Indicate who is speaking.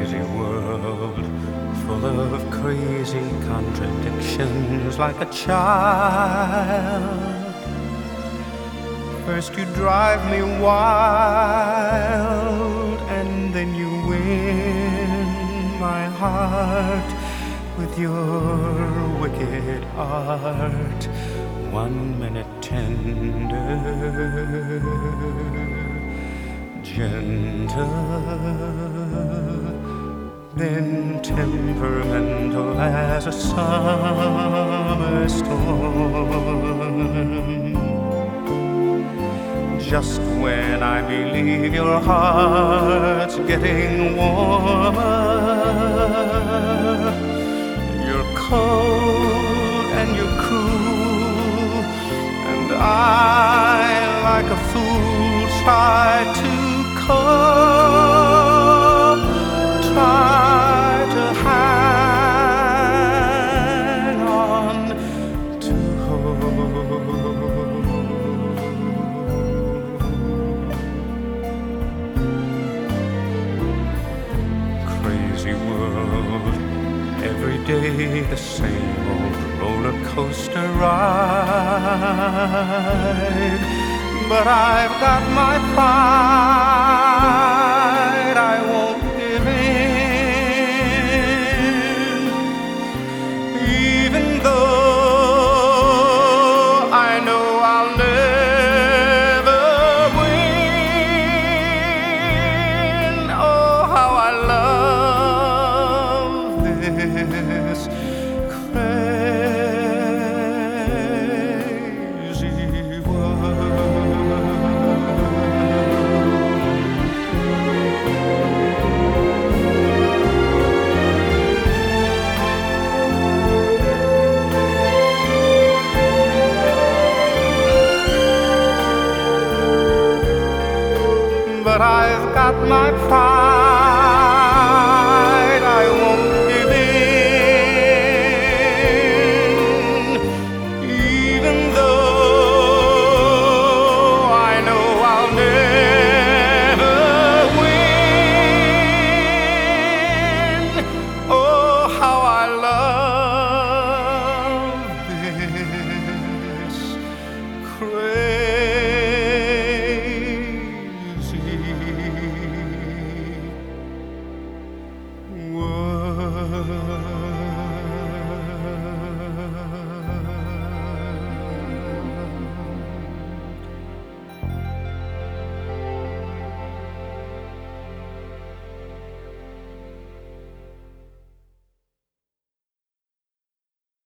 Speaker 1: crazy world, full of crazy contradictions, like a child. First you drive me wild, and then you win my heart with your wicked art. 1 minute tender, gentle, then temperamental as a summer storm. Just when I believe your heart's getting warmer, you're cold and you're cruel, and I, like a fool, try to cope, try to hang on to hope. Crazy world, every day the same old roller coaster ride. But I've got my pride, I won't give in, even though I know I'll never win. Oh, how I love this crazy world. But I've got my pride.